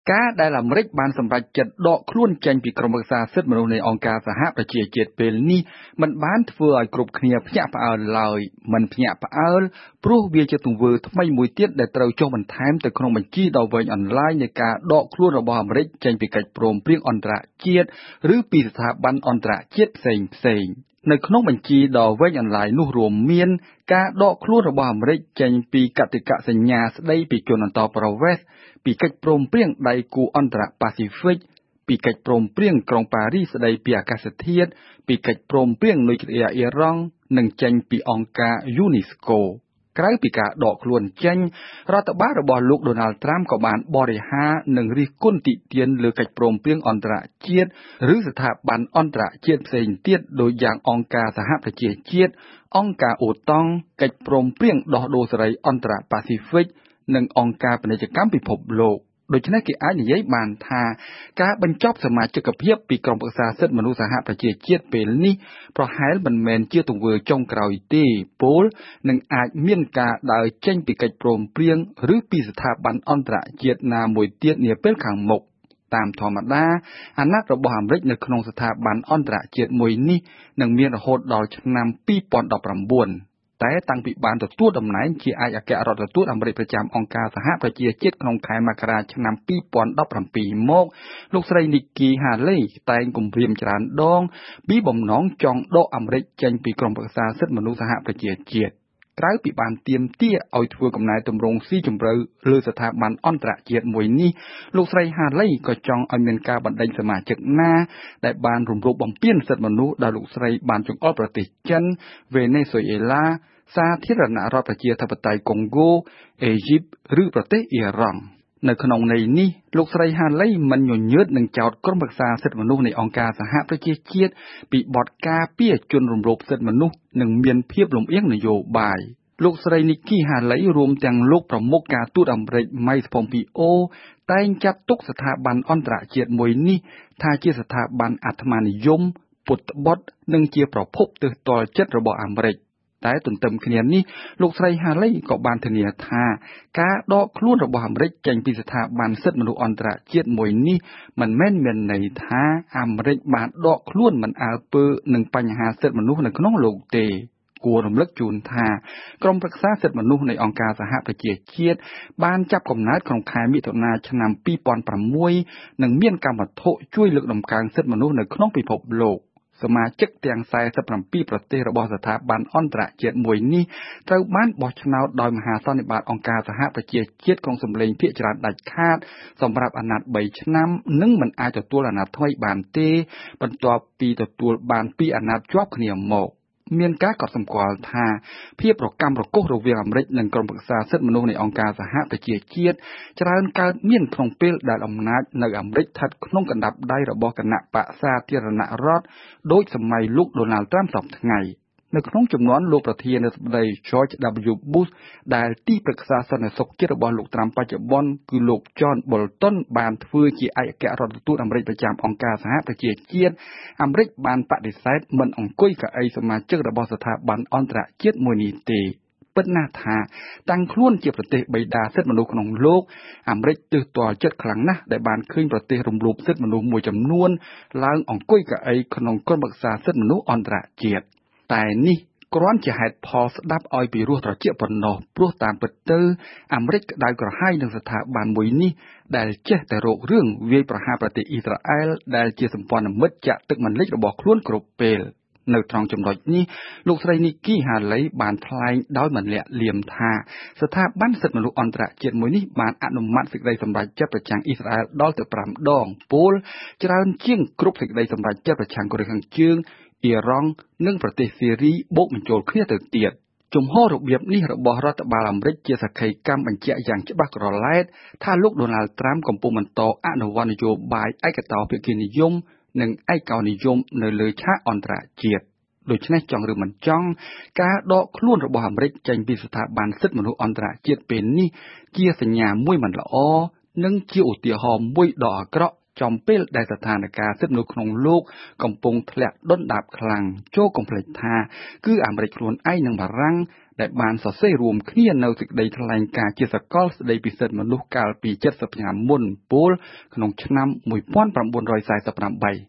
ការដែលអាមេរិកបានសម្រេចចិត្តដកខ្លួនចេញពីក្រុមប្រឹក្សាសិទ្ធិមនុស្សនៃអង្គការសហប្រជាជាតិពេលនេះមិនបានធ្វើឲ្យគ្រប់គ្នាភ្ញាក់ផ្អើលឡើយមិនភ្ញាក់ផ្អើលព្រោះវាជាទង្វើថ្មីមួយទៀតដែលត្រូវចុះបន្ថែមទៅក្នុងបញ្ជីដ៏វែងអន្លាយនៃការដកខ្លួនរបស់អាមេរិកចេញពីកិច្ចព្រមព្រៀងអន្តរជាតិឬពីស្ថាប័នអន្តរជាតិផ្សេងនៅក្នុងបញ្ជីដ៏វែងអន្លាយនោះរួមមានការដកខ្លួនរបស់អាមេរិកចេញពីកតិកសញ្ញាស្ដីពីជនអន្តោប្រវេសន៍ពីកិច្ចព្រមព្រៀងដៃគូអន្តរប៉ាស៊ីហ្វិកពីកិច្ចព្រមព្រៀងក្រុងប៉ារីសស្ដីពីអាកាសធាតុពីកិច្ចព្រមព្រៀងនុយក្លេអ៊ែរអ៊ីរ៉ង់និងចេញពីអង្គការយូនីស្កូក្រៅពីការដកខ្លួនចេញរដ្ឋបាលរបស់លោកដូណាល់ត្រាំក៏បានបរិហារនិងរិះគន់ទាក់ទាញលើកិច្ចព្រមព្រៀងអន្តរជាតិឬស្ថាប័នអន្តរជាតិផ្សេងទៀតដូចយ៉ាងអង្គការសហប្រជាជាតិអង្គការអូតង់កិច្ចព្រមព្រៀងដោះដូរសេរីអន្តរប៉ាស៊ីហ្វិកនិងអង្គការពាណិជ្ជកម្មពិភពលោកដូច្នេះគេអាចនិយាយបានថាការបញ្ចប់សមាជិកភាពពីក្រុមប្រឹក្សាសិទ្ធិមនុស្សសហប្រជាជាតិពេលនេះប្រហែលមិនមែនជាទង្វើចុងក្រោយទេពលនឹងអាចមានការដើរចេញពីកិច្ចព្រមព្រៀងឬពីស្ថាប័នអន្តរជាតិណាមួយទៀតនាពេលខាងមុខតាមធម្មតាអាណត្តិរបស់អាមេរិកនៅក្នុងស្ថាប័នអន្តរជាតិមួយនេះនឹងមានរហូតដល់ឆ្នាំ2019តែតាំងពីបានទទួលតំណែងជាឯកអគ្គរដ្ឋទូតអាមេរិកប្រចាំអង្គការសហប្រជាជាតិក្នុងខែមករាឆ្នាំ2017មកលោកស្រី Nikki Haley តែងគម្រាមច្រើនដងពីបំណងចង់ដកអាមេរិកចេញពីក្រុមប្រឹក្សាសិទ្ធិមនុស្សសហប្រជាជាតិក្រៅពីបានទាមទារឲ្យធ្វើកំណែទម្រង់ស៊ីជម្រៅលើស្ថាប័នអន្តរជាតិមួយនេះលោកស្រី Haley ក៏ចង់ឲ្យមានការបណ្ដេញសមាជិកណាដែលបានរំលោភបំពានសិទ្ធិមនុស្សដោយលោកស្រីបានចង្អុលប្រទេសចិនវេណេស៊ុយអេឡាសាធារណរដ្ឋប្រជាធិបតេយ្យកុងហ្គោអេស៊ីបឬប្រទេសអ៊ីរ៉ង់នៅក្នុងន័យនេះលោកស្រី Haley មិនញញើតនឹងចោទក្រុមប្រឹក្សាសិទ្ធិមនុស្សនៃអង្គការសហប្រជាជាតិពីបទការពារជនរំលោភសិទ្ធិមនុស្សនិងមានភាពលំអៀងនយោបាយលោកស្រី Nikki Haley រួមទាំងលោកប្រមុខការទូតអាមេរិក Mike Pompeo តែងចាត់ទុកស្ថាប័នអន្តរជាតិមួយនេះថាជាស្ថាប័នអាត្មានិយមពុតបុត្រនិងជាប្រភពទើសទាល់ចិត្តរបស់អាមេរិកតែទន្ទឹមគ្នានេះលោកស្រី Haley ក៏បានធានាថាការដកខ្លួនរបស់អាមេរិកចេញពីស្ថាប័នសិទ្ធិមនុស្សអន្តរជាតិមួយនេះមិនមែនមានន័យថាអាមេរិកបានដកខ្លួនមិនអើពើនឹងបញ្ហាសិទ្ធិមនុស្សនៅក្នុងលោកទេគួររំលឹកជូនថាក្រុមប្រឹក្សាសិទ្ធិមនុស្សនៃអង្គការសហប្រជាជាតិបានចាប់កំណើតក្នុងខែមិថុនាឆ្នាំ2006និងមានកម្មវត្ថុជួយលើកតម្កើងសិទ្ធិមនុស្សនៅក្នុងពិភពលោកសមាជិកទាំង47ប្រទេសរបស់ស្ថាប័នអន្តរជាតិមួយនេះត្រូវបានបោះឆ្នោតដោយមហាសន្និបាតអង្គការសហប្រជាជាតិក្នុងសម្លេងភាគច្រើនដាច់ខាតសម្រាប់អាណត្តិ3ឆ្នាំនិងមិនអាចទទួលអាណត្តិថ្មីបានទេបន្ទាប់ពីទទួលបាន2អាណត្តិជាប់គ្នាមកមានការកត់សម្គាល់ថាភាពរកាំរកូសរវាងអាមេរិកនិងក្រុមប្រឹក្សាសិទ្ធិមនុស្សនៃអង្គការសហប្រជាជាតិច្រើនកើតមានក្នុងពេលដែលអំណាចនៅអាមេរិកស្ថិតក្នុងកណ្ដាប់ដៃរបស់គណៈបក្សសាធារណរដ្ឋដោយសម័យលោកដូណាល់ត្រាំសពថ្ងៃនៅក្នុងចំនួនលោកប្រធានាធិបតី George W. Bush ដែលទីប្រឹក្សាសន្តិសុខជាតិរបស់លោកត្រាំបច្ចុប្បន្នគឺលោក John Bolton បានធ្វើជាឯកអគ្គរដ្ឋទូតអាមេរិកប្រចាំអង្គការសហប្រជាជាតិអាមេរិកបានបដិសេធមិនអង្គុយកៅអីសមាជិករបស់ស្ថាប័នអន្តរជាតិមួយនេះទេពិតណាស់ថាតាំងខ្លួនជាប្រទេសបិតាសិទ្ធិមនុស្សក្នុងលោកអាមេរិកទើសទាល់ចិត្តខ្លាំងណាស់ដែលបានឃើញប្រទេសរំលោភសិទ្ធិមនុស្សមួយចំនួនឡើងអង្គុយកៅអីក្នុងក្រុមប្រឹក្សាសិទ្ធិមនុស្សអន្តរជាតិតែនេះគ្រាន់ជាហេតុផលស្ដាប់ឲ្យពីរោះត្រជាក់ប៉ុណ្ណោះព្រោះតាមពិតទៅអាមេរិកក្តៅក្រហាយនឹងស្ថាប័នមួយនេះដែលចេះតែរករឿងវាយប្រហារប្រទេសអ៊ីស្រាអែលដែលជាសម្ព័ន្ធមិត្តចាក់ទឹកមិនលិចរបស់ខ្លួនគ្រប់ពេលនៅត្រង់ចំណុចនេះលោកស្រី Nikki Haley បានថ្លែងដោយមិនលាក់លៀមថាស្ថាប័នសិទ្ធិមនុស្សអន្តរជាតិមួយនេះបានអនុម័តសេចក្តីសម្រេចចិត្តប្រឆាំងអ៊ីស្រាអែលដល់ទៅ5ដងពលច្រើនជាងគ្រប់សេចក្តីសម្រេចចិត្តប្រឆាំងកូរ៉េខាងជើងអ៊ីរ៉ង់និងប្រទេសសេរីបូកបញ្ចូលគ្នាទៅទៀតជំហររបៀបនេះរបស់រដ្ឋបាលអាមេរិកជាសក្ខីកម្មបញ្ជាក់យ៉ាងច្បាស់ក្រឡែតថាលោកដូណាល់ត្រាំកំពុងបន្តអនុវត្តនយោបាយឯកតោភាគីនិយមនិងឯកោនិយមនៅលើឆាកអន្តរជាតិដូច្នេះចង់ឬមិនចង់ការដកខ្លួនរបស់អាមេរិកចេញពីស្ថាប័នសិទ្ធិមនុស្សអន្តរជាតិពេលនេះជាសញ្ញាមួយមិនល្អនិងជាឧទាហរណ៍មួយដ៏អាក្រក់ចំពេលដែលស្ថានភាពសិទ្ធិមនុស្សក្នុងលោកកំពុងធ្លាក់ដុនដាបខ្លាំងចូលកុំភ្លេចថាគឺអាមេរិកខ្លួនឯងនិងបារាំងដែលបានសរសេររួមគ្នានៅសេចក្តីថ្លែងការណ៍ជាសកលស្តីពីសិទ្ធិមនុស្សកាលពី70ឆ្នាំមុនពលក្នុងឆ្នាំ1948